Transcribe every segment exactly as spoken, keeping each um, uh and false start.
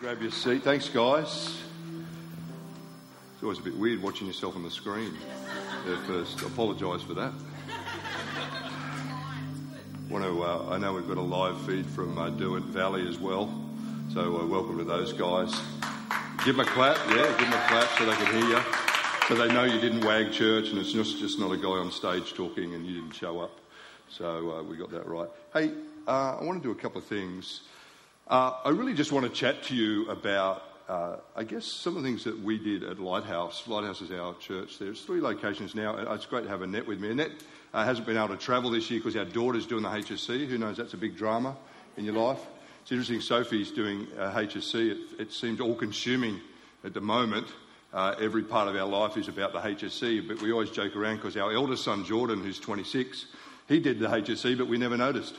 Grab your seat. Thanks, guys. It's always a bit weird watching yourself on the screen at first. I apologise for that. Want to, uh, I know we've got a live feed from uh, Derwent Valley as well, so uh, welcome to those guys. Give them a clap, yeah, give them a clap so they can hear you, so they know you didn't wag church and it's just, just not a guy on stage talking and you didn't show up. So uh, we got that right. Hey, uh, I want to do a couple of things. Uh, I really just want to chat to you about, uh, I guess, some of the things that we did at Lighthouse. Lighthouse is our church. There's three locations now. It's great to have Annette with me. Annette uh, hasn't been able to travel this year because our daughter's doing the H S C. Who knows, that's a big drama in your life. It's interesting, Sophie's doing uh, H S C. It, it seems all-consuming at the moment. Uh, every part of our life is about the H S C, but we always joke around because our eldest son, Jordan, who's twenty-six, he did the H S C, but we never noticed.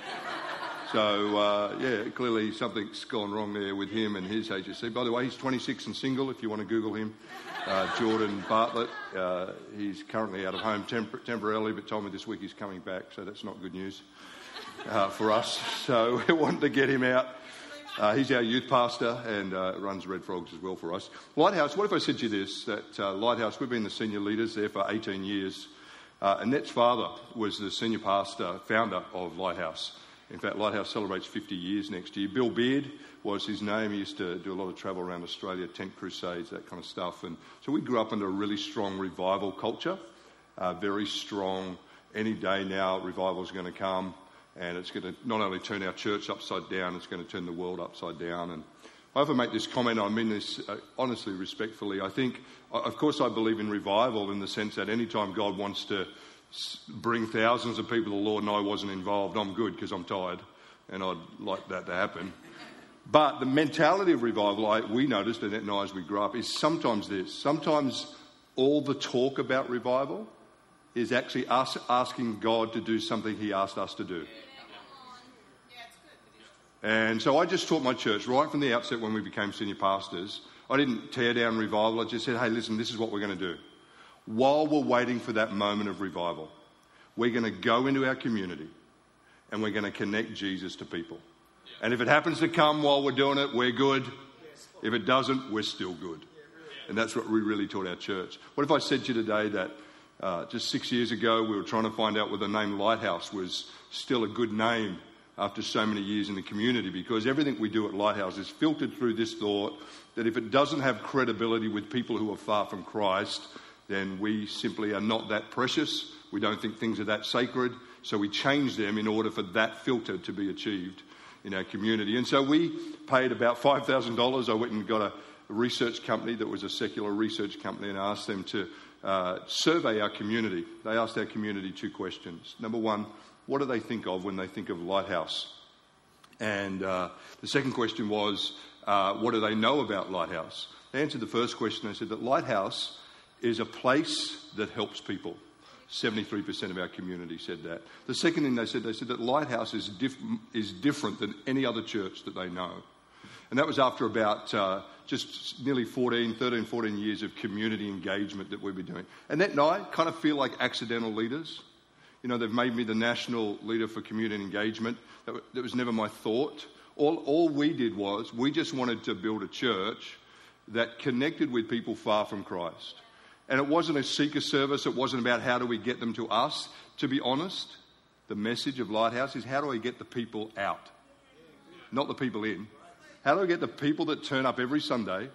So, uh, yeah, clearly something's gone wrong there with him and his H S C. By the way, he's twenty-six and single, if you want to Google him. Uh, Jordan Bartlett, uh, he's currently out of home temp- temporarily, but told me this week he's coming back, so that's not good news uh, for us. So we wanted to get him out. Uh, he's our youth pastor and uh, runs Red Frogs as well for us. Lighthouse, what if I said to you this, that uh, Lighthouse, we've been the senior leaders there for eighteen years. Uh, Annette's father was the senior pastor, founder of Lighthouse. In fact, Lighthouse celebrates fifty years next year. Bill Beard was his name. He used to do a lot of travel around Australia, tent crusades, that kind of stuff. And so we grew up under a really strong revival culture, uh, very strong. Any day now, revival is going to come, and it's going to not only turn our church upside down, it's going to turn the world upside down. And I often make this comment, I mean this uh, honestly, respectfully. I think, of course, I believe in revival in the sense that any time God wants to bring thousands of people to the Lord and I wasn't involved, I'm good because I'm tired and I'd like that to happen. But the mentality of revival, I, we noticed, Annette and I as we grew up, is sometimes this. Sometimes all the talk about revival is actually us asking God to do something he asked us to do. And so I just taught my church right from the outset when we became senior pastors. I didn't tear down revival. I just said, hey, listen, this is what we're going to do. While we're waiting for that moment of revival, we're going to go into our community and we're going to connect Jesus to people. And if it happens to come while we're doing it, we're good. If it doesn't, we're still good. And that's what we really taught our church. What if I said to you today that uh, just six years ago we were trying to find out whether the name Lighthouse was still a good name after so many years in the community, because everything we do at Lighthouse is filtered through this thought that if it doesn't have credibility with people who are far from Christ, then we simply are not that precious. We don't think things are that sacred. So we change them in order for that filter to be achieved in our community. And so we paid about five thousand dollars. I went and got a research company that was a secular research company and asked them to uh, survey our community. They asked our community two questions. Number one, what do they think of when they think of Lighthouse? And uh, the second question was, uh, what do they know about Lighthouse? They answered the first question. They said that Lighthouse is a place that helps people. seventy-three percent of our community said that. The second thing they said, they said that Lighthouse is, diff- is different than any other church that they know. And that was after about uh, just nearly fourteen, thirteen, fourteen years of community engagement that we've been doing. And that night kind of feel like accidental leaders. You know, they've made me the national leader for community engagement. That, w- that was never my thought. All, all we did was, we just wanted to build a church that connected with people far from Christ. And it wasn't a seeker service. It wasn't about how do we get them to us. To be honest, the message of Lighthouse is how do I get the people out? Not the people in. How do I get the people that turn up every Sunday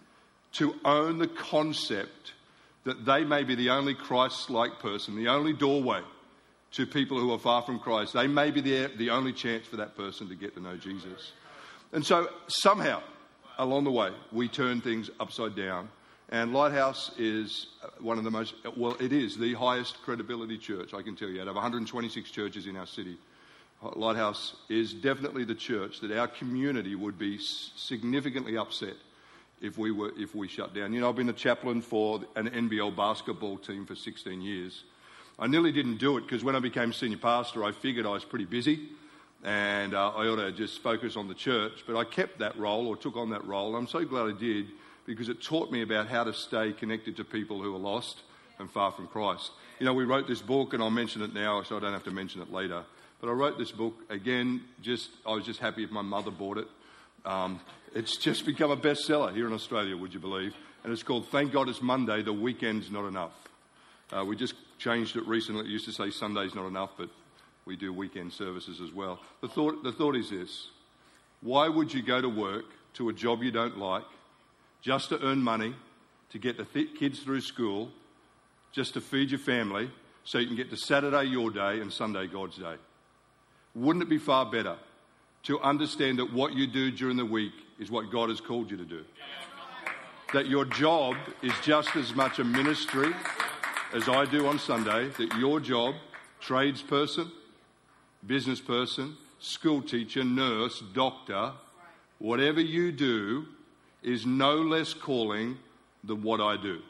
to own the concept that they may be the only Christ-like person, the only doorway to people who are far from Christ. They may be the, the only chance for that person to get to know Jesus. And so somehow, along the way, we turn things upside down. And Lighthouse is one of the most, well, it is the highest credibility church, I can tell you, out of one hundred twenty-six churches in our city. Lighthouse is definitely the church that our community would be significantly upset if we were if we shut down. You know, I've been a chaplain for an N B L basketball team for sixteen years. I nearly didn't do it because when I became senior pastor, I figured I was pretty busy and uh, I ought to just focus on the church. But I kept that role or took on that role. I'm so glad I did, because it taught me about how to stay connected to people who are lost and far from Christ. You know, we wrote this book, and I'll mention it now so I don't have to mention it later. But I wrote this book, again, just I was just happy if my mother bought it. Um, It's just become a bestseller here in Australia, would you believe? And it's called Thank God It's Monday, the weekend's not enough. Uh, we just changed it recently. It used to say Sunday's not enough, but we do weekend services as well. The thought, the thought is this. Why would you go to work, to a job you don't like, just to earn money, to get the th- kids through school, just to feed your family, so you can get to Saturday your day and Sunday God's day? Wouldn't it be far better to understand that what you do during the week is what God has called you to do? That your job is just as much a ministry as I do on Sunday, that your job, tradesperson, business person, school teacher, nurse, doctor, whatever you do is no less calling than what I do.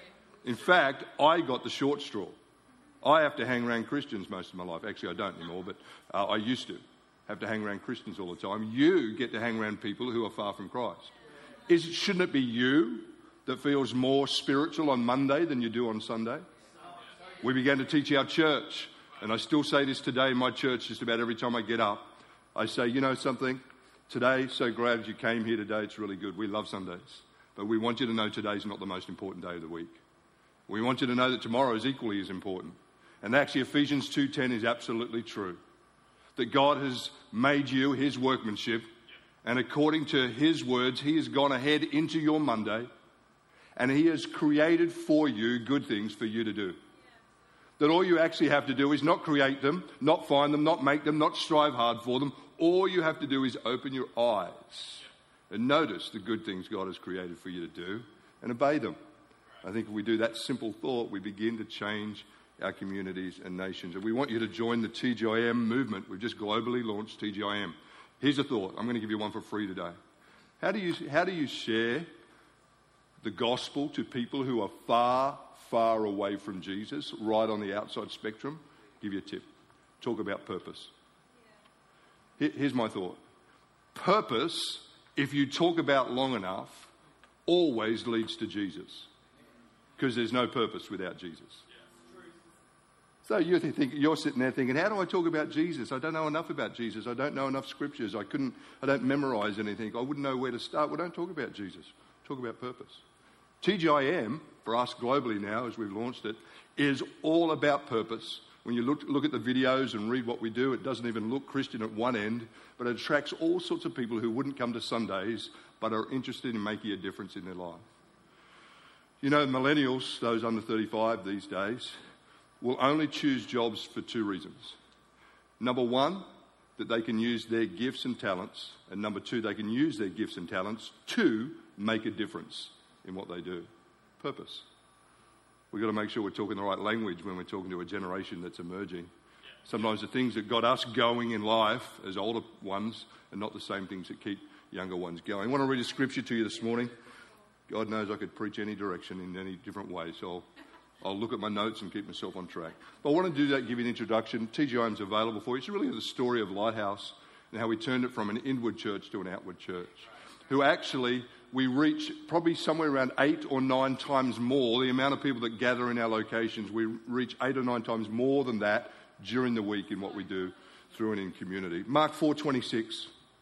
In fact, I got the short straw. I have to hang around Christians most of my life. Actually, I don't anymore, but uh, I used to have to hang around Christians all the time. You get to hang around people who are far from Christ. Is, shouldn't it be you that feels more spiritual on Monday than you do on Sunday? We began to teach our church, and I still say this today in my church just about every time I get up. I say, you know something? Today, so glad you came here today. It's really good. We love Sundays. But we want you to know today's not the most important day of the week. We want you to know that tomorrow is equally as important. And actually, Ephesians two ten is absolutely true. That God has made you his workmanship, and according to his words, he has gone ahead into your Monday, and he has created for you good things for you to do. That all you actually have to do is not create them, not find them, not make them, not strive hard for them. All you have to do is open your eyes and notice the good things God has created for you to do and obey them. I think if we do that simple thought, we begin to change our communities and nations. And we want you to join the T G I M movement. We've just globally launched T G I M. Here's a thought. I'm going to give you one for free today. How do you, how do you share the gospel to people who are far, far away from Jesus, right on the outside spectrum? I'll give you a tip. Talk about purpose. Here's my thought. Purpose, if you talk about long enough, always leads to Jesus. Because there's no purpose without Jesus. So you're, think, you're sitting there thinking, how do I talk about Jesus? I don't know enough about Jesus. I don't know enough scriptures. I couldn't. I don't memorize anything. I wouldn't know where to start. Well, don't talk about Jesus. Talk about purpose. T G I M, for us globally now, as we've launched it, is all about purpose. When you look, look at the videos and read what we do, it doesn't even look Christian at one end, but it attracts all sorts of people who wouldn't come to Sundays, but are interested in making a difference in their life. You know, millennials, those under thirty-five these days, will only choose jobs for two reasons. Number one, that they can use their gifts and talents. And number two, they can use their gifts and talents to make a difference in what they do. Purpose. We've got to make sure we're talking the right language when we're talking to a generation that's emerging. Sometimes the things that got us going in life as older ones are not the same things that keep younger ones going. I want to read a scripture to you this morning. God knows I could preach any direction in any different way, so I'll I'll look at my notes and keep myself on track. But I want to do that, give you an introduction. T G I M is available for you. It's really the story of Lighthouse and how we turned it from an inward church to an outward church. Who actually, we reach probably somewhere around eight or nine times more. The amount of people that gather in our locations, we reach eight or nine times more than that during the week in what we do through and in community. Mark four twenty-six.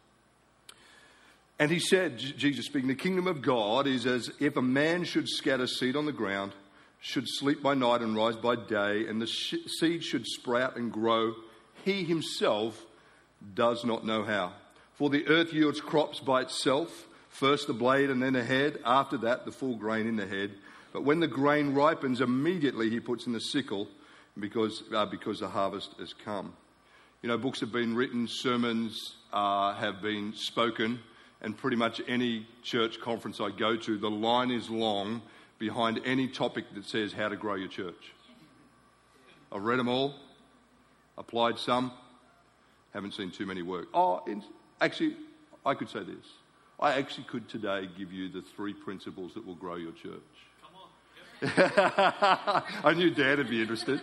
And he said, Jesus speaking, the kingdom of God is as if a man should scatter seed on the ground, should sleep by night and rise by day, and the sh- seed should sprout and grow. He himself does not know how. For the earth yields crops by itself, first the blade and then the head, after that the full grain in the head. But when the grain ripens, immediately he puts in the sickle, because, uh, because the harvest has come. You know, books have been written, sermons uh, have been spoken, and pretty much any church conference I go to, the line is long behind any topic that says how to grow your church. I've read them all, applied some, haven't seen too many work. Oh, in, actually, I could say this. I actually could today give you the three principles that will grow your church. Come on. I knew Dad would be interested.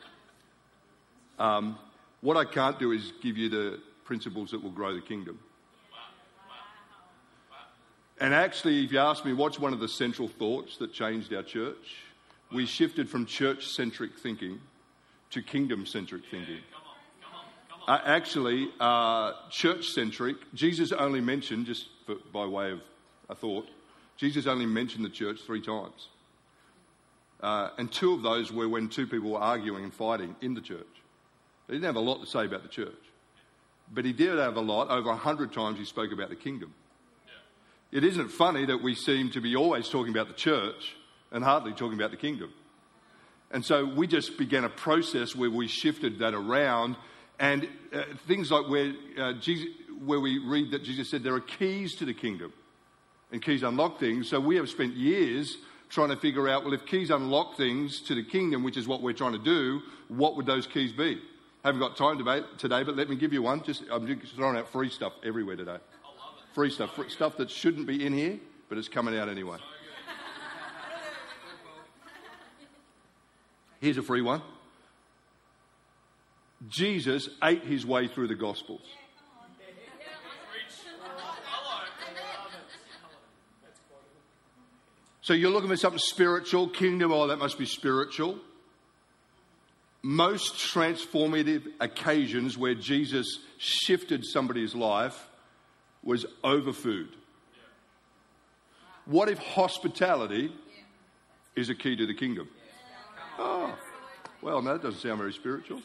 Um, what I can't do is give you the principles that will grow the kingdom. And actually, if you ask me what's one of the central thoughts that changed our church, we shifted from church-centric thinking to kingdom-centric thinking. Uh, actually, uh, church-centric, Jesus only mentioned, just for, by way of a thought. Jesus only mentioned the church three times. Uh, and two of those were when two people were arguing and fighting in the church. He didn't have a lot to say about the church. But he did have a lot. Over a hundred times he spoke about the kingdom. Yeah. It isn't funny that we seem to be always talking about the church and hardly talking about the kingdom. And so we just began a process where we shifted that around. And uh, things like where, uh, Jesus, where we read that Jesus said there are keys to the kingdom. And keys unlock things. So we have spent years trying to figure out, well, if keys unlock things to the kingdom, which is what we're trying to do, what would those keys be? Haven't got time today, but let me give you one. Just I'm just throwing out free stuff everywhere today. Free stuff, free stuff that shouldn't be in here, but it's coming out anyway. Here's a free one. Jesus ate his way through the Gospels. So you're looking for something spiritual, kingdom, oh, that must be spiritual. Most transformative occasions where Jesus shifted somebody's life was over food. What if hospitality is a key to the kingdom? Oh, well, no, that doesn't sound very spiritual.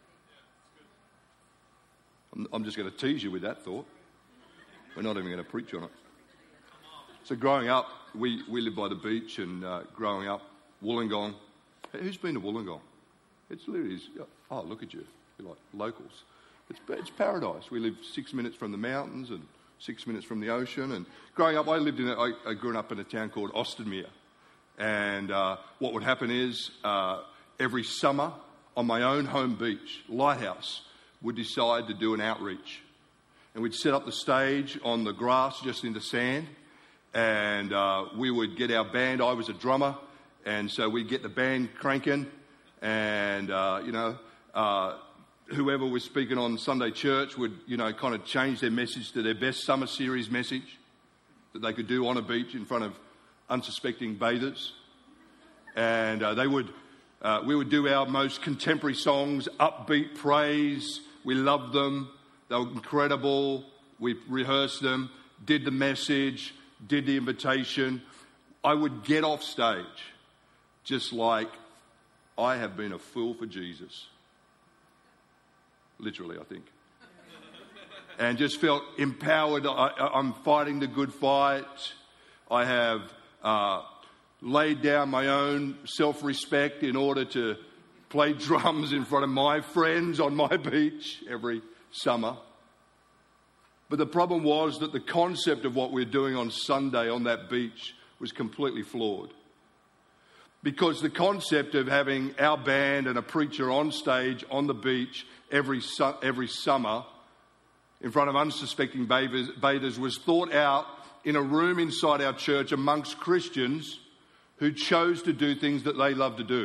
I'm, I'm just going to tease you with that thought. We're not even going to preach on it. So growing up, we, we lived by the beach, and uh, growing up, Wollongong. Who's been to Wollongong? It's literally, oh, look at you. You're like locals. It's, it's paradise. We live six minutes from the mountains and six minutes from the ocean. And growing up, I lived in, a, I, I grew up in a town called Austinmere. And uh, what would happen is uh, every summer on my own home beach, Lighthouse, would decide to do an outreach. And we'd set up the stage on the grass just in the sand. And uh, we would get our band. I was a drummer. And so we'd get the band cranking. And, uh, you know, uh, whoever was speaking on Sunday church would, you know, kind of change their message to their best summer series message that they could do on a beach in front of unsuspecting bathers. And uh, they would, uh, we would do our most contemporary songs, upbeat praise. We loved them. They were incredible. We rehearsed them, did the message, did the invitation. I would get off stage just like, I have been a fool for Jesus. Literally, I think. And just felt empowered. I, I'm fighting the good fight. I have uh, laid down my own self-respect in order to play drums in front of my friends on my beach every summer. But the problem was that the concept of what we were doing on Sunday on that beach was completely flawed. Because the concept of having our band and a preacher on stage on the beach every su- every summer in front of unsuspecting bathers, bathers was thought out in a room inside our church amongst Christians who chose to do things that they love to do.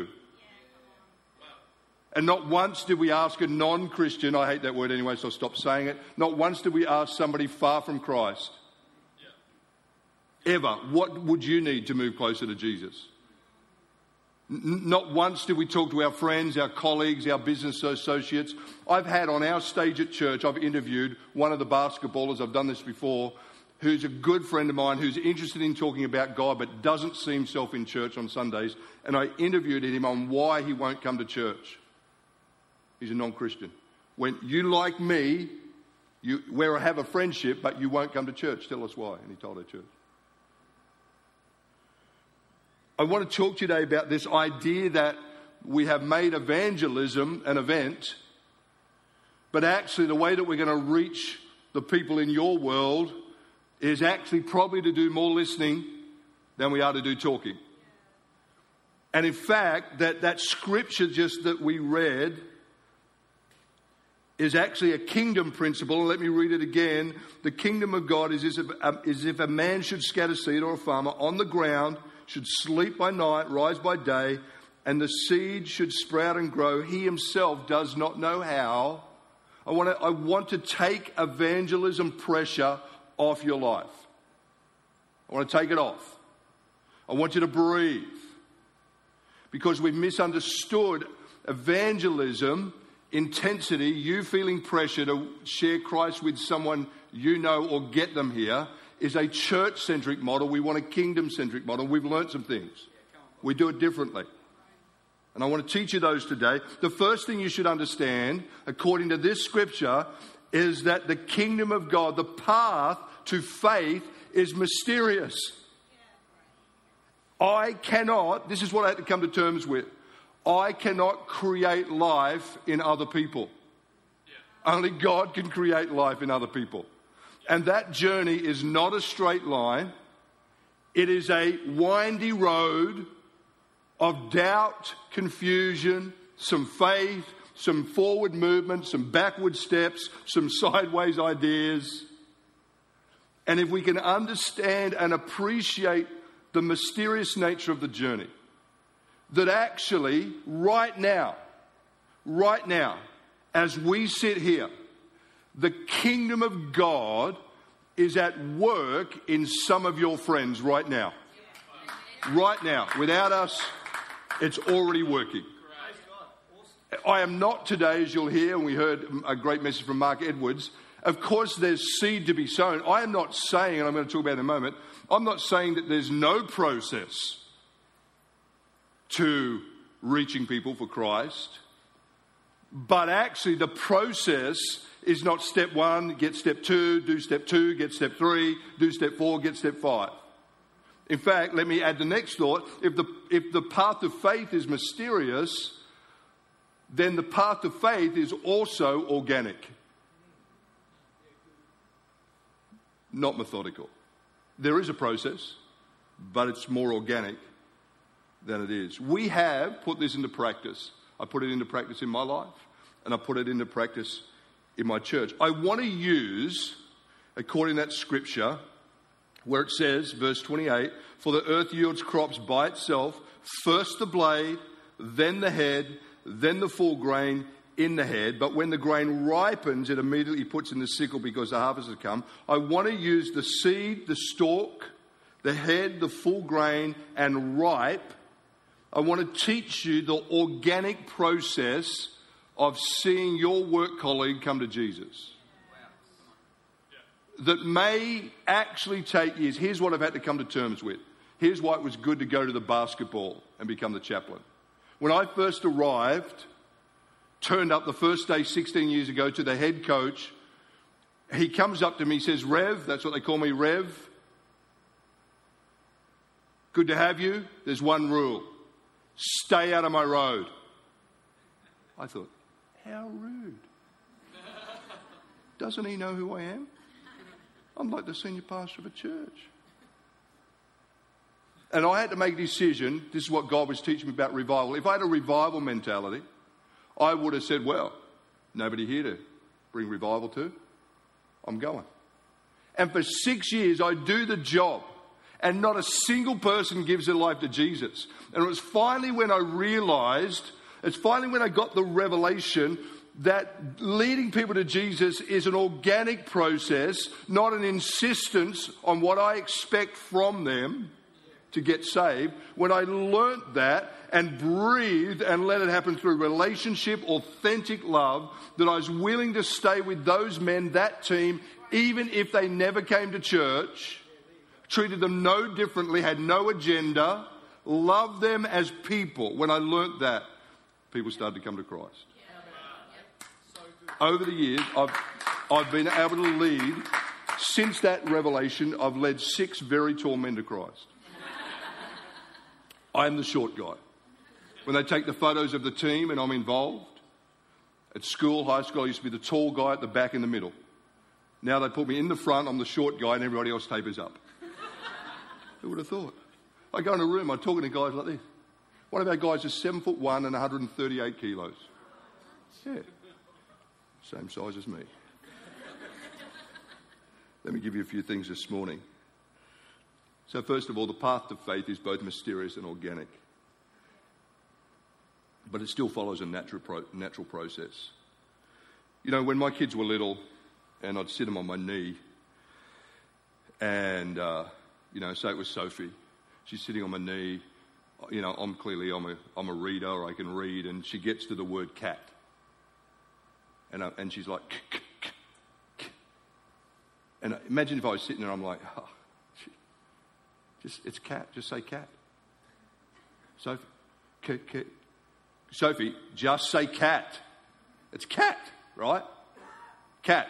And not once did we ask a non-Christian, I hate that word anyway, so I'll stop saying it. Not once did we ask somebody far from Christ, ever, what would you need to move closer to Jesus? Not once did we talk to our friends, our colleagues, our business associates. I've had on our stage at church, I've interviewed one of the basketballers, I've done this before, who's a good friend of mine, who's interested in talking about God, but doesn't see himself in church on Sundays. And I interviewed him on why he won't come to church. He's a non-Christian. When you, like me, you we have a friendship, but you won't come to church. Tell us why. And he told our church. I want to talk today about this idea that we have made evangelism an event, but actually the way that we're going to reach the people in your world is actually probably to do more listening than we are to do talking. And in fact, that, that scripture just that we read is actually a kingdom principle. And let me read it again. The kingdom of God is as if, um, is if a man should scatter seed, or a farmer on the ground should sleep by night, rise by day, and the seed should sprout and grow. He himself does not know how. I want to, I want to take evangelism pressure off your life. I want to take it off. I want you to breathe. Because we've misunderstood evangelism, intensity, you feeling pressure to share Christ with someone you know or get them here, is a church-centric model. We want a kingdom-centric model. We've learned some things. We do it differently. And I want to teach you those today. The first thing you should understand, according to this scripture, is that the kingdom of God, the path to faith, is mysterious. I cannot, this is what I had to come to terms with, I cannot create life in other people. Only God can create life in other people. And that journey is not a straight line. It is a windy road of doubt, confusion, some faith, some forward movement, some backward steps, some sideways ideas. And if we can understand and appreciate the mysterious nature of the journey, that actually right now, right now, as we sit here, the kingdom of God is at work in some of your friends right now. Right now. Without us, it's already working. I am not today, as you'll hear, and we heard a great message from Mark Edwards, of course there's seed to be sown. I am not saying, and I'm going to talk about it in a moment, I'm not saying that there's no process to reaching people for Christ. But actually the process is not step one, get step two, do step two, get step three, do step four, get step five. In fact, let me add the next thought. If the, if the path of faith is mysterious, then the path of faith is also organic. Not methodical. There is a process, but it's more organic than it is. We have put this into practice. I put it into practice in my life, and I put it into practice in my church. I want to use, according to that scripture, where it says, verse twenty-eight, for the earth yields crops by itself, first the blade, then the head, then the full grain in the head. But when the grain ripens, it immediately puts in the sickle because the harvest has come. I want to use the seed, the stalk, the head, the full grain, and ripe. I want to teach you the organic process of seeing your work colleague come to Jesus. That may actually take years. Here's what I've had to come to terms with. Here's why it was good to go to the basketball and become the chaplain. When I first arrived, turned up the first day sixteen years ago to the head coach, he comes up to me, says, Rev, that's what they call me, Rev. Good to have you. There's one rule. Stay out of my road. I thought, how rude. Doesn't he know who I am? I'm like the senior pastor of a church. And I had to make a decision. This is what God was teaching me about revival. If I had a revival mentality, I would have said, well, nobody here to bring revival to. I'm going. And for six years, I do the job. And not a single person gives their life to Jesus. And it was finally when I realized, it's finally when I got the revelation that leading people to Jesus is an organic process, not an insistence on what I expect from them to get saved. When I learnt that and breathed and let it happen through relationship, authentic love, that I was willing to stay with those men, that team, even if they never came to church, treated them no differently, had no agenda, loved them as people. When I learnt that, people started to come to Christ. Over the years, I've, I've been able to lead, since that revelation, I've led six very tall men to Christ. I'm the short guy. When they take the photos of the team and I'm involved, at school, high school, I used to be the tall guy at the back in the middle. Now they put me in the front, I'm the short guy and everybody else tapers up. Who would have thought? I go in a room, I'm talking to guys like this. One of our guys is seven foot one and one hundred thirty-eight kilos. Yeah. Same size as me. Let me give you a few things this morning. So first of all, the path to faith is both mysterious and organic. But it still follows a natural pro- natural process. You know, when my kids were little and I'd sit them on my knee and, uh, you know, say it was Sophie. She's sitting on my knee. You know, I'm clearly, I'm a, I'm a reader, or I can read, and she gets to the word cat. And, I, and she's like, k, k, k, k. And imagine if I was sitting there, I'm like, oh, just it's cat. Just say cat. Sophie, c- c- Sophie, just say cat. It's cat, right? Cat.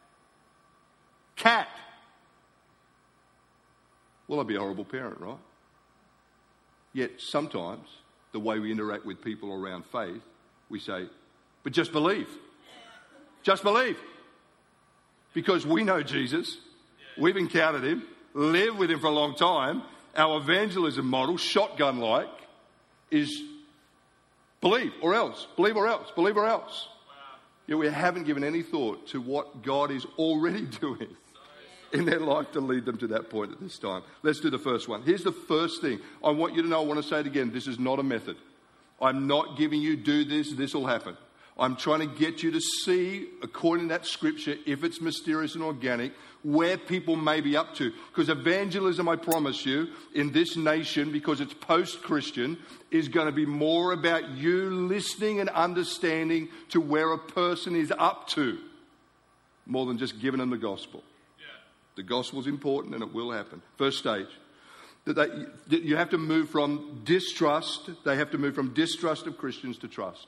Cat. Well, I'd be a horrible parent, right? Yet sometimes the way we interact with people around faith, we say, but just believe. Just believe. Because we know Jesus. We've encountered him. Lived with him for a long time. Our evangelism model, shotgun-like, is believe or else. Believe or else. Believe or else. Yet we haven't given any thought to what God is already doing in their life to lead them to that point at this time. Let's do the first one. Here's the first thing. I want you to know, I want to say it again, this is not a method. I'm not giving you, do this, this will happen. I'm trying to get you to see, according to that scripture, if it's mysterious and organic, where people may be up to. Because evangelism, I promise you, in this nation, because it's post-Christian, is going to be more about you listening and understanding to where a person is up to, more than just giving them the gospel. Yeah. The gospel is important and it will happen. First stage. That they, you have to move from distrust, they have to move from distrust of Christians to trust.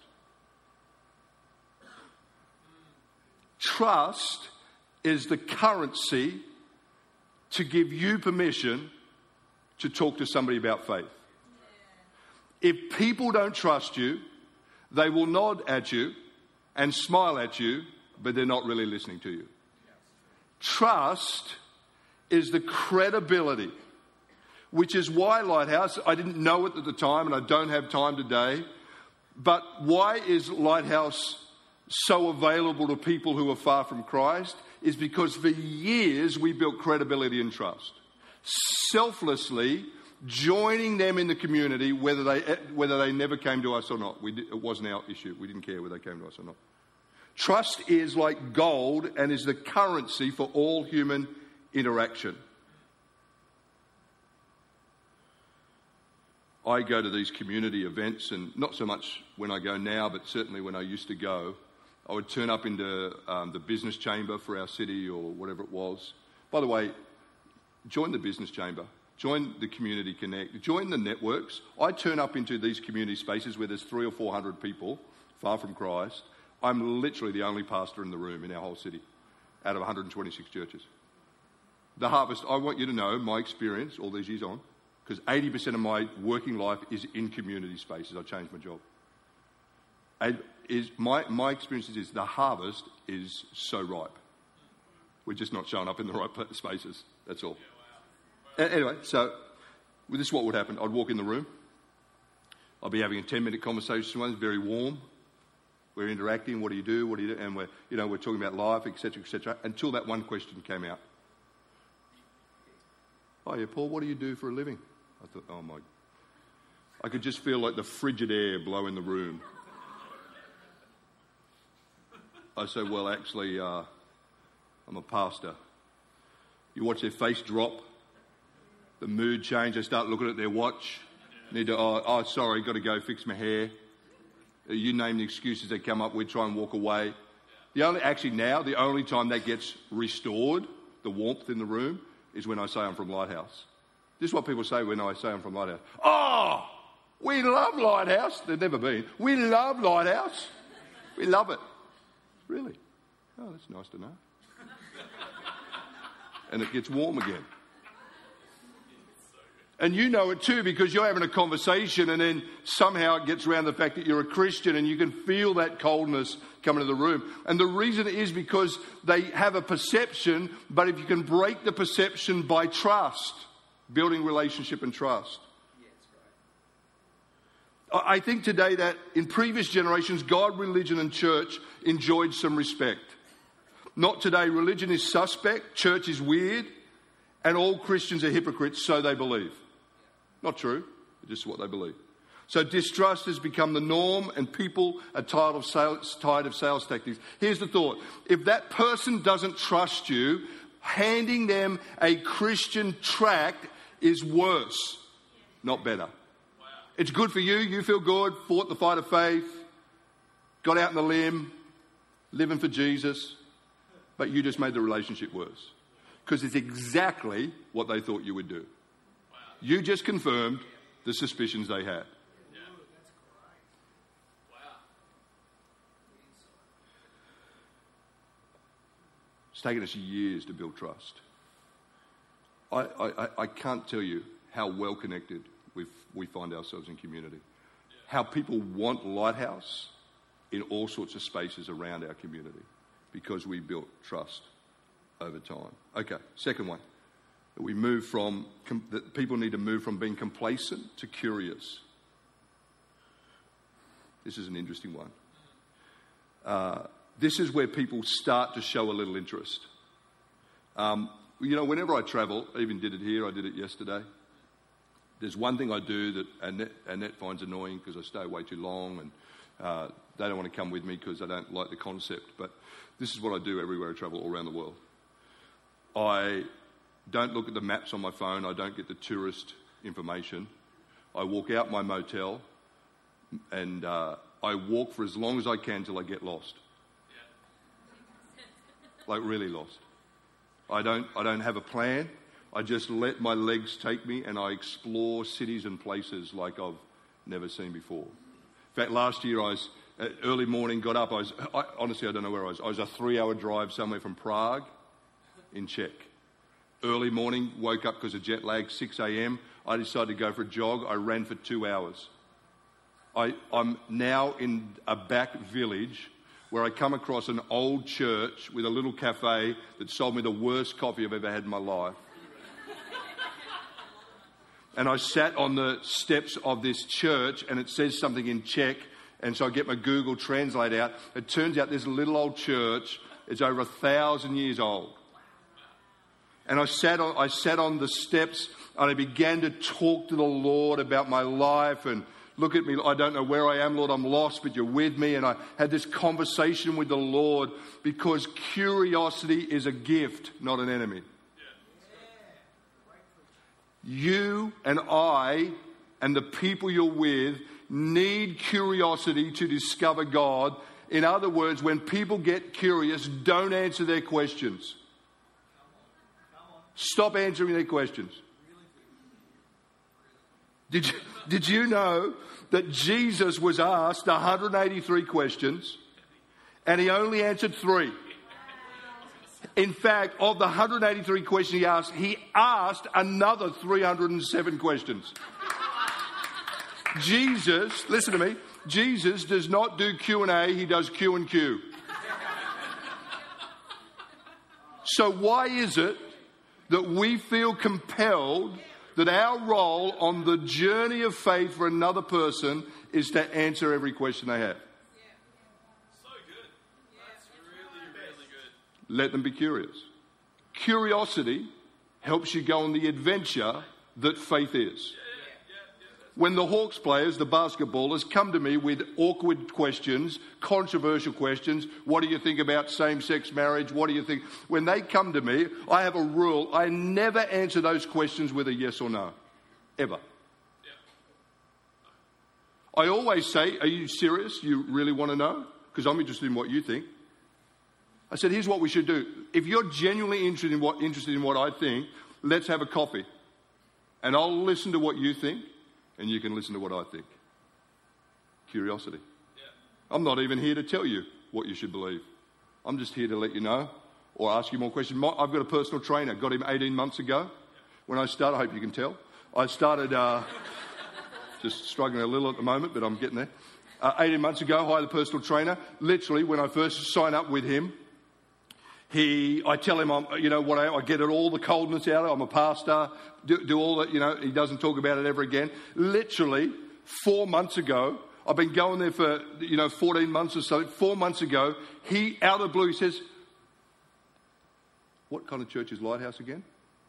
Trust is the currency to give you permission to talk to somebody about faith. If people don't trust you, they will nod at you and smile at you, but they're not really listening to you. Trust is the credibility, which is why Lighthouse, I didn't know it at the time and I don't have time today, but why is Lighthouse so available to people who are far from Christ is because for years we built credibility and trust. Selflessly joining them in the community, whether they whether they never came to us or not. We, it wasn't our issue. We didn't care whether they came to us or not. Trust is like gold and is the currency for all human interaction. I go to these community events, and not so much when I go now, but certainly when I used to go. I would turn up into um, the business chamber for our city or whatever it was. By the way, join the business chamber. Join the Community Connect. Join the networks. I turn up into these community spaces where there's three or four hundred people far from Christ. I'm literally the only pastor in the room in our whole city out of one hundred twenty-six churches. The Harvest, I want you to know my experience all these years on, because eighty percent of my working life is in community spaces. I changed my job. And is my, my experience is the harvest is so ripe. We're just not showing up in the right spaces. That's all. Yeah, wow. Wow. Anyway, so well, this is what would happen. I'd walk in the room. I'd be having a ten-minute conversation with someone. It's very warm. We're interacting. What do you do? What do you do? And we're, you know, we're talking about life, et cetera, et cetera. Until that one question came out. Oh yeah, Paul, what do you do for a living? I thought, oh my. I could just feel like the frigid air blow in the room. I said, well, actually, uh, I'm a pastor. You watch their face drop, the mood change. They start looking at their watch. Need to, oh, oh sorry, got to go fix my hair. You name the excuses they come up with, try and walk away. The only, actually now, the only time that gets restored, the warmth in the room, is when I say I'm from Lighthouse. This is what people say when I say I'm from Lighthouse. Oh, we love Lighthouse. They've never been. We love Lighthouse. We love it. Really? Oh, that's nice to know. And it gets warm again. And you know it too, because you're having a conversation and then somehow it gets around the fact that you're a Christian and you can feel that coldness coming to the room. And the reason is because they have a perception, but if you can break the perception by trust, building relationship and trust. I think today that in previous generations, God, religion and church enjoyed some respect. Not today. Religion is suspect, church is weird, and all Christians are hypocrites, so they believe. Not true, just what they believe. So distrust has become the norm and people are tired of sales, tired of sales tactics. Here's the thought. If that person doesn't trust you, handing them a Christian tract is worse, not better. It's good for you. You feel good, fought the fight of faith, got out in the limb, living for Jesus, but you just made the relationship worse. Because it's exactly what they thought you would do. Wow. You just confirmed the suspicions they had. Yeah. Wow. It's taken us years to build trust. I, I, I can't tell you how well connected we we find ourselves in community. Yeah. How people want Lighthouse in all sorts of spaces around our community because we built trust over time. Okay, second one. We move from, that people need to move from being complacent to curious. This is an interesting one. Uh, this is where people start to show a little interest. Um, you know, whenever I travel, I even did it here, I did it yesterday. There's one thing I do that Annette, Annette finds annoying because I stay way too long and uh, they don't want to come with me because they don't like the concept. But this is what I do everywhere I travel all around the world. I don't look at the maps on my phone. I don't get the tourist information. I walk out my motel and uh, I walk for as long as I can till I get lost. Yeah. Like really lost. I don't, I don't have a plan. I just let my legs take me and I explore cities and places like I've never seen before. In fact, last year I was, uh, early morning, got up. I was, I, honestly, I don't know where I was. I was a three-hour drive somewhere from Prague in Czech. Early morning, woke up because of jet lag, six a.m. I decided to go for a jog. I ran for two hours. I, I'm now in a back village where I come across an old church with a little cafe that sold me the worst coffee I've ever had in my life. And I sat on the steps of this church and it says something in Czech. And so I get my Google Translate out. It turns out this little old church is over a thousand years old. And I sat on, I sat on the steps and I began to talk to the Lord about my life and look at me, I don't know where I am, Lord, I'm lost, but you're with me. And I had this conversation with the Lord because curiosity is a gift, not an enemy. You and I and the people you're with need curiosity to discover God. In other words, when people get curious, don't answer their questions. Stop answering their questions. Did you, did you know that Jesus was asked one hundred eighty-three questions and he only answered three? In fact, of the one hundred eighty-three questions he asked, he asked another three hundred seven questions. Jesus, listen to me, Jesus does not do Q and A, he does Q and Q. So why is it that we feel compelled that our role on the journey of faith for another person is to answer every question they have? Let them be curious. Curiosity helps you go on the adventure that faith is. When the Hawks players, the basketballers, come to me with awkward questions, controversial questions, what do you think about same-sex marriage? What do you think? When they come to me, I have a rule. I never answer those questions with a yes or no. Ever. I always say, are you serious? You really want to know? Because I'm interested in what you think. I said, here's what we should do. If you're genuinely interested in what interested in what I think, let's have a coffee. And I'll listen to what you think, and you can listen to what I think. Curiosity. Yeah. I'm not even here to tell you what you should believe. I'm just here to let you know or ask you more questions. I've got a personal trainer. Got him eighteen months ago. When I started, I hope you can tell. I started uh, just struggling a little at the moment, but I'm getting there. Uh, eighteen months ago, hired a personal trainer. Literally, when I first signed up with him, He, I tell him, I'm, you know, what I, I get it all the coldness out of it. I'm a pastor, do, do all that, you know, he doesn't talk about it ever again. Literally, four months ago, I've been going there for, you know, fourteen months or so. Four months ago, he, out of the blue, he says, what kind of church is Lighthouse again?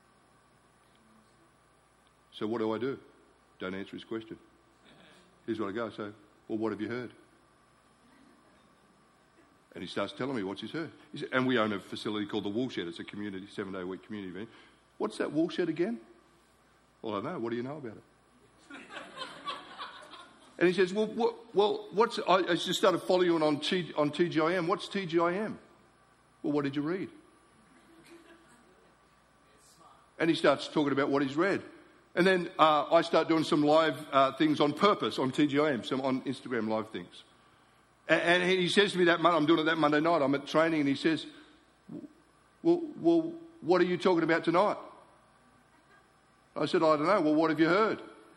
So what do I do? Don't answer his question. Here's what I go. So, well, what have you heard? And he starts telling me what's he's heard. He said, and we own a facility called the Woolshed. It's a community, seven-day-a-week community event. What's that Woolshed again? Well, I don't know. What do you know about it? And he says, well, what, well what's... I, I just started following you on, T, on T G I M. What's T G I M? Well, what did you read? And he starts talking about what he's read. And then uh, I start doing some live uh, things on purpose on T G I M, some on Instagram live things. And, and he says to me that Monday, I'm doing it that Monday night, I'm at training, and he says, well, well, what are you talking about tonight? I said, I don't know. Well, what have you heard?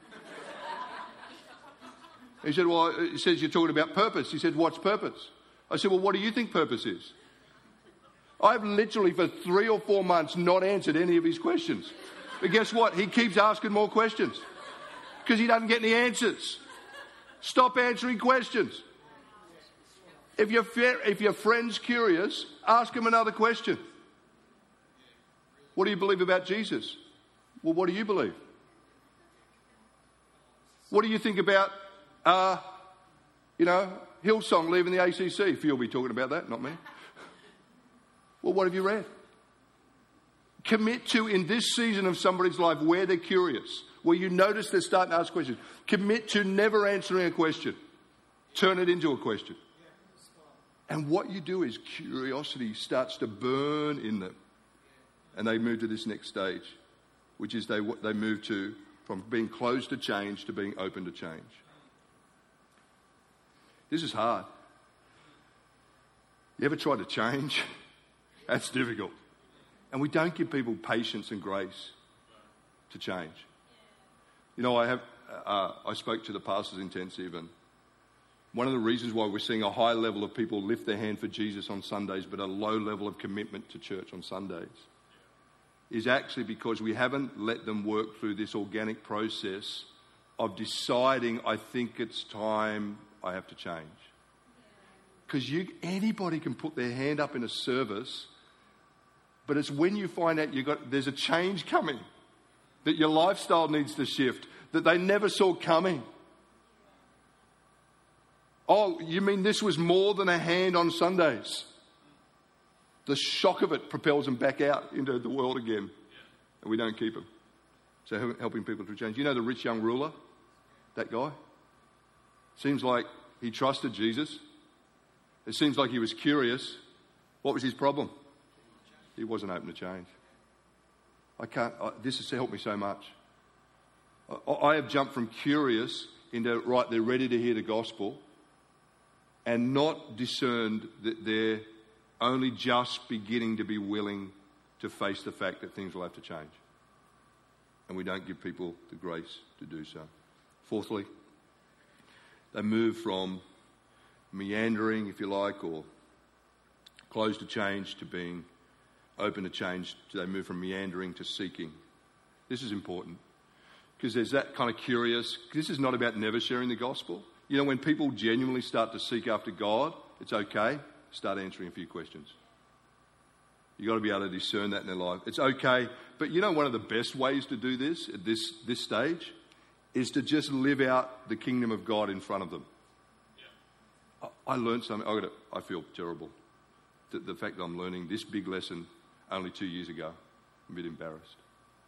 He said, well, it says you're talking about purpose. He said, what's purpose? I said, well, what do you think purpose is? I've literally for three or four months not answered any of his questions. But guess what? He keeps asking more questions because he doesn't get any answers. Stop answering questions. If your, if your friend's curious, ask him another question. What do you believe about Jesus? Well, what do you believe? What do you think about, uh, you know, Hillsong leaving the A C C? Phil will be talking about that, not me. Well, what have you read? Commit to, in this season of somebody's life where they're curious, where you notice they're starting to ask questions, commit to never answering a question. Turn it into a question. And what you do is curiosity starts to burn in them. And they move to this next stage, which is they, they move to from being closed to change to being open to change. This is hard. You ever tried to change? That's difficult. And we don't give people patience and grace to change. You know, I have uh, I spoke to the Pastors Intensive, and one of the reasons why we're seeing a high level of people lift their hand for Jesus on Sundays but a low level of commitment to church on Sundays is actually because we haven't let them work through this organic process of deciding, I think it's time I have to change. Because you anybody can put their hand up in a service, but it's when you find out you got there's a change coming, that your lifestyle needs to shift, that they never saw coming. Oh, you mean this was more than a hand on Sundays? The shock of it propels them back out into the world again, and we don't keep them. So helping people to change. You know the rich young ruler? That guy? Seems like he trusted Jesus. It seems like he was curious. What was his problem? He wasn't open to change. I can't, I, this has helped me so much. I, I have jumped from curious into, right, they're ready to hear the gospel, and not discerned that they're only just beginning to be willing to face the fact that things will have to change. And we don't give people the grace to do so. Fourthly, they move from meandering, if you like, or closed to change to being open to change. They move from meandering to seeking. This is important because there's that kind of curious. This is not about never sharing the gospel. You know, when people genuinely start to seek after God, it's okay. Start answering a few questions. You've got to be able to discern that in their life. It's okay. But you know, one of the best ways to do this at this, this stage is to just live out the kingdom of God in front of them. Yeah. I, I learned something. I, got to, I feel terrible. The, the fact that I'm learning this big lesson only two years ago. I'm a bit embarrassed.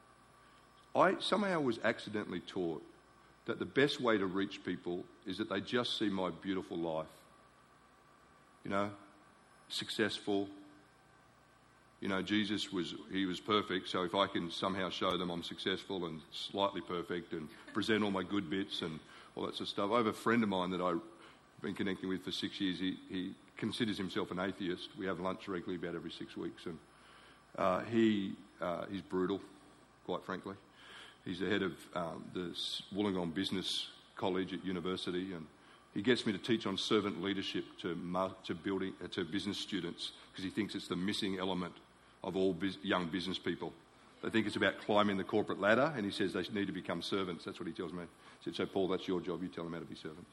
I somehow was accidentally taught that the best way to reach people is that they just see my beautiful life. You know, successful. You know, Jesus was, he was perfect, so if I can somehow show them I'm successful and slightly perfect and present all my good bits and all that sort of stuff. I have a friend of mine that I've been connecting with for six years. He, he considers himself an atheist. We have lunch regularly about every six weeks. And uh, he uh, he's brutal, quite frankly. He's the head of um, the Wollongong Business College at university, and he gets me to teach on servant leadership to to building uh, to business students because he thinks it's the missing element of all biz- young business people. They think it's about climbing the corporate ladder, and he says they need to become servants. That's what he tells me. He said, so Paul, that's your job. You tell them how to be servants.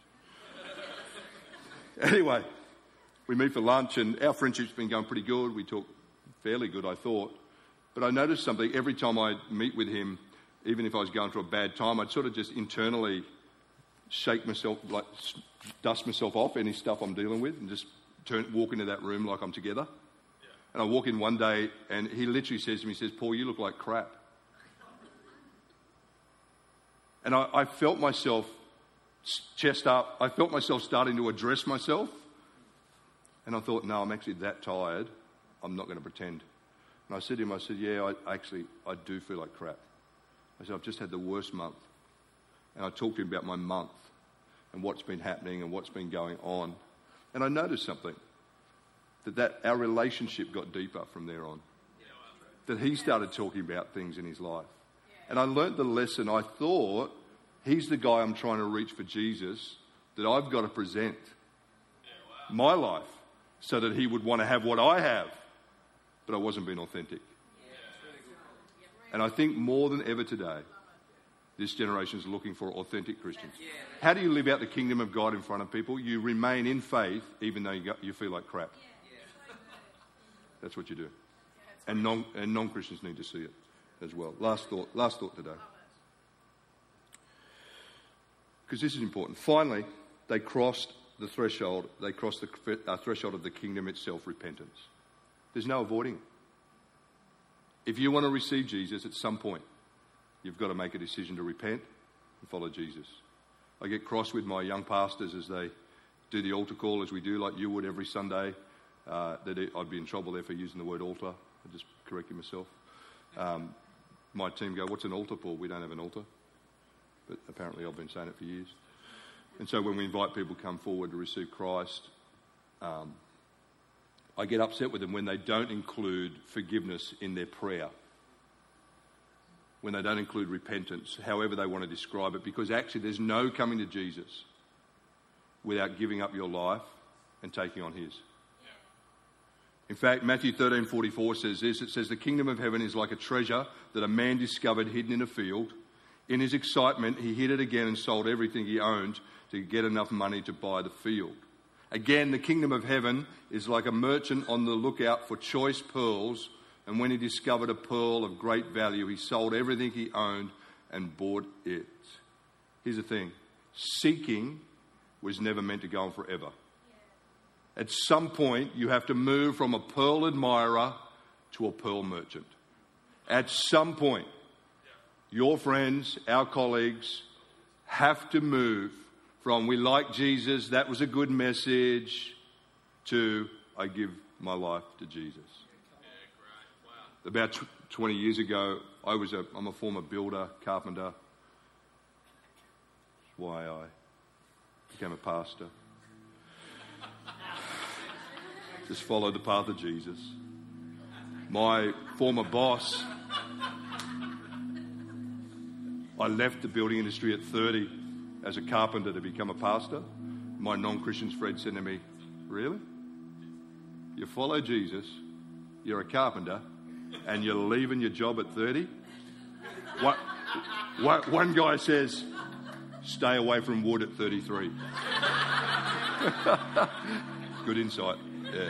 Anyway, we meet for lunch, and our friendship's been going pretty good. We talk fairly good, I thought. But I noticed something. Every time I meet with him, even if I was going through a bad time, I'd sort of just internally shake myself, like dust myself off any stuff I'm dealing with, and just turn, walk into that room like I'm together. Yeah. And I walk in one day, and he literally says to me, he says, Paul, you look like crap. And I, I felt myself chest up. I felt myself starting to address myself. And I thought, no, I'm actually that tired. I'm not going to pretend. And I said to him, I said, yeah, I actually, I do feel like crap. I said, I've just had the worst month. And I talked to him about my month and what's been happening and what's been going on. And I noticed something, that, that our relationship got deeper from there on. That he started talking about things in his life. And I learnt the lesson. I thought, he's the guy I'm trying to reach for Jesus, that I've got to present my life so that he would want to have what I have. But I wasn't being authentic. And I think more than ever today, this generation is looking for authentic Christians. How do you live out the kingdom of God in front of people? You remain in faith even though you, got, you feel like crap. That's what you do. And, non, and non-Christians need to see it as well. Last thought, last thought today. Because this is important. Finally, they crossed the threshold. They crossed the uh, threshold of the kingdom itself, repentance. There's no avoiding it. If you want to receive Jesus at some point, you've got to make a decision to repent and follow Jesus. I get cross with my young pastors as they do the altar call, as we do, like you would every Sunday. Uh, that I'd be in trouble there for using the word altar. I'm just correcting myself. Um, my team go, what's an altar, Paul? We don't have an altar. But apparently I've been saying it for years. And so when we invite people to come forward to receive Christ, um, I get upset with them when they don't include forgiveness in their prayer. When they don't include repentance, however they want to describe it, because actually there's no coming to Jesus without giving up your life and taking on his. In fact, Matthew thirteen forty-four says this. It says, the kingdom of heaven is like a treasure that a man discovered hidden in a field. In his excitement, he hid it again and sold everything he owned to get enough money to buy the field. Again, the kingdom of heaven is like a merchant on the lookout for choice pearls. And when he discovered a pearl of great value, he sold everything he owned and bought it. Here's the thing. Seeking was never meant to go on forever. At some point, you have to move from a pearl admirer to a pearl merchant. At some point, your friends, our colleagues, have to move from we like Jesus, that was a good message, to I give my life to Jesus. About twenty years ago, I was a, I'm a former builder, carpenter. That's why I became a pastor. Just follow the path of Jesus. My former boss, I left the building industry at thirty as a carpenter to become a pastor. My non-Christian friend said to me, really? You follow Jesus, you're a carpenter, and you're leaving your job at thirty? One, one, one guy says, stay away from wood at thirty-three. Good insight. Yeah.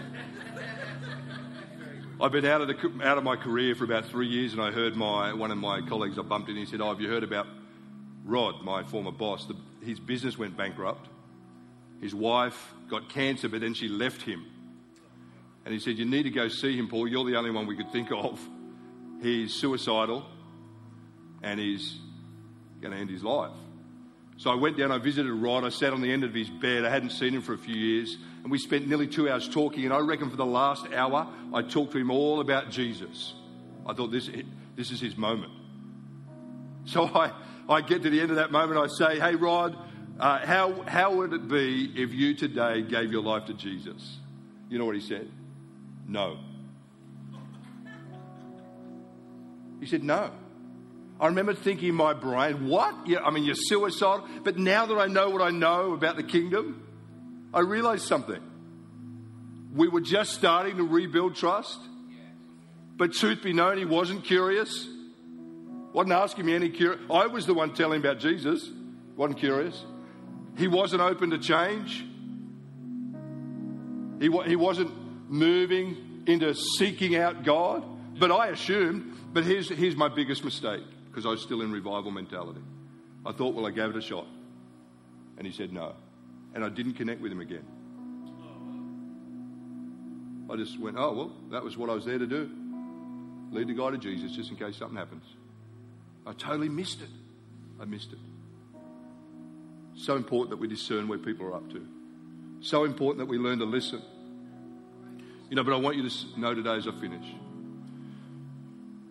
I've been out of the out of my career for about three years, and I heard my one of my colleagues I bumped in. He said, "Oh, have you heard about Rod, my former boss? The, his business went bankrupt. His wife got cancer, but then she left him. And he said, you need to go see him, Paul. You're the only one we could think of. He's suicidal, and he's going to end his life." So I went down, I visited Rod, I sat on the end of his bed. I hadn't seen him for a few years, and we spent nearly two hours talking, and I reckon for the last hour, I talked to him all about Jesus. I thought, this, this is his moment. So I, I get to the end of that moment, I say, hey, Rod, uh, how, how would it be if you today gave your life to Jesus? You know what he said? No. He said, no. I remember thinking in my brain, what? Yeah, I mean, you're suicidal. But now that I know what I know about the kingdom, I realised something. We were just starting to rebuild trust. But truth be known, he wasn't curious. Wasn't asking me any curious. I was the one telling him about Jesus. Wasn't curious. He wasn't open to change. He, he wasn't moving into seeking out God. But I assumed, but here's, here's my biggest mistake. Because I was still in revival mentality. I thought, well, I gave it a shot. And he said no. And I didn't connect with him again. I just went, oh, well, that was what I was there to do. Lead the guy to Jesus just in case something happens. I totally missed it. I missed it. So important that we discern where people are up to. So important that we learn to listen. You know, but I want you to know today as I finish.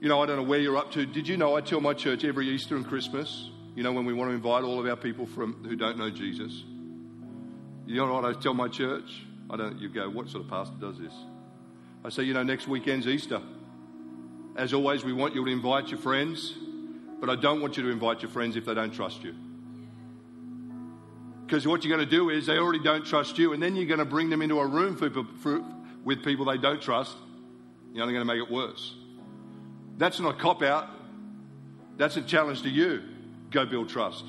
You know, I don't know where you're up to. Did you know I tell my church every Easter and Christmas, you know, when we want to invite all of our people from who don't know Jesus, you know what I tell my church? I don't, you go, what sort of pastor does this? I say, you know, next weekend's Easter. As always, we want you to invite your friends, but I don't want you to invite your friends if they don't trust you. Because what you're going to do is they already don't trust you, and then you're going to bring them into a room for, for, with people they don't trust. You're only going to make it worse. That's not a cop-out. That's a challenge to you. Go build trust.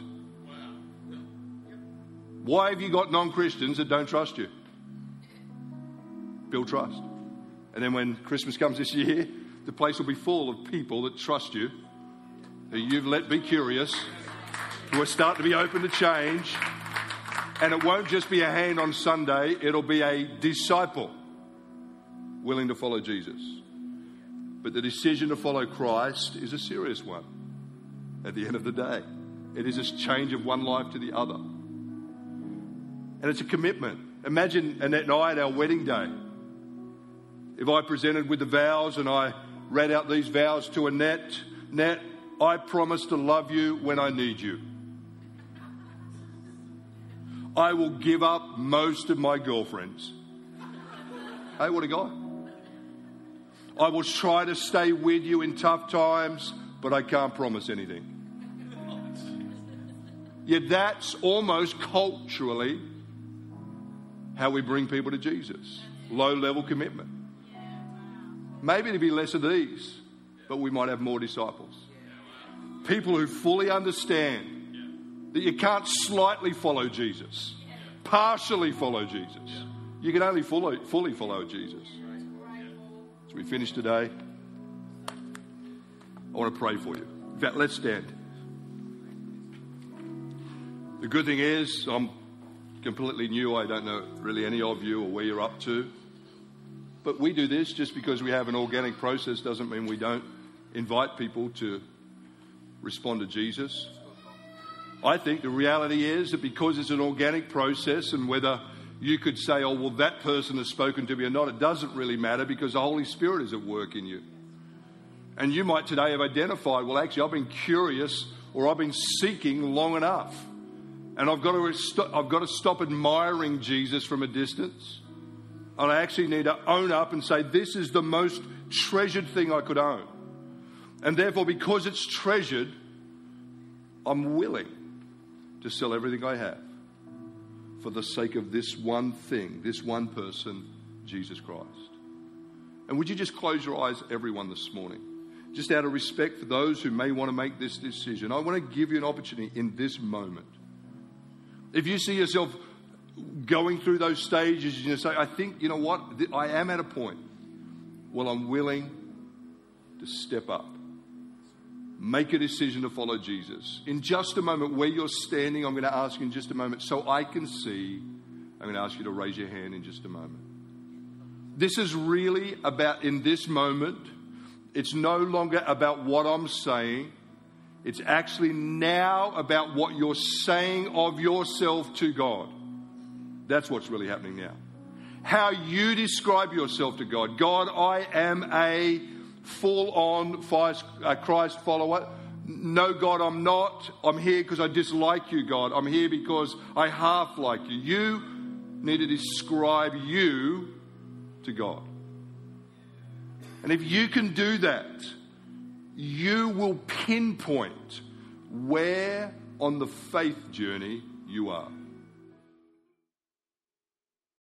Why have you got non-Christians that don't trust you? Build trust. And then when Christmas comes this year, the place will be full of people that trust you, who you've let be curious, who are starting to be open to change. And it won't just be a hand on Sunday, it'll be a disciple willing to follow Jesus. But the decision to follow Christ is a serious one at the end of the day. It is a change of one life to the other. And it's a commitment. Imagine Annette and I at our wedding day. If I presented with the vows and I read out these vows to Annette, Annette, I promise to love you when I need you. I will give up most of my girlfriends. Hey, what a guy. I will try to stay with you in tough times, but I can't promise anything. Yet that's almost culturally how we bring people to Jesus. Low-level commitment. Maybe it'd be less of these, but we might have more disciples. People who fully understand that you can't slightly follow Jesus, partially follow Jesus. You can only follow, fully follow Jesus. As we finish today, I want to pray for you. In fact, let's stand. The good thing is, I'm completely new. I don't know really any of you or where you're up to. But we do this just because we have an organic process doesn't mean we don't invite people to respond to Jesus. I think the reality is that because it's an organic process, and whether you could say, oh, well, that person has spoken to me or not, it doesn't really matter because the Holy Spirit is at work in you. And you might today have identified, well, actually, I've been curious or I've been seeking long enough. And I've got to st- I've got to stop admiring Jesus from a distance. And I actually need to own up and say, this is the most treasured thing I could own. And therefore, because it's treasured, I'm willing to sell everything I have for the sake of this one thing, this one person, Jesus Christ. And would you just close your eyes, everyone, this morning? Just out of respect for those who may want to make this decision, I want to give you an opportunity in this moment. If you see yourself going through those stages and you say, I think, you know what, I am at a point. Well, I'm willing to step up. Make a decision to follow Jesus. In just a moment, where you're standing, I'm going to ask you in just a moment, so I can see, I'm going to ask you to raise your hand in just a moment. This is really about, in this moment, it's no longer about what I'm saying. It's actually now about what you're saying of yourself to God. That's what's really happening now. How you describe yourself to God. God, I am a full-on Christ follower. No, God, I'm not. I'm here because I dislike you, God. I'm here because I half like you. You need to describe you to God. And if you can do that, you will pinpoint where on the faith journey you are.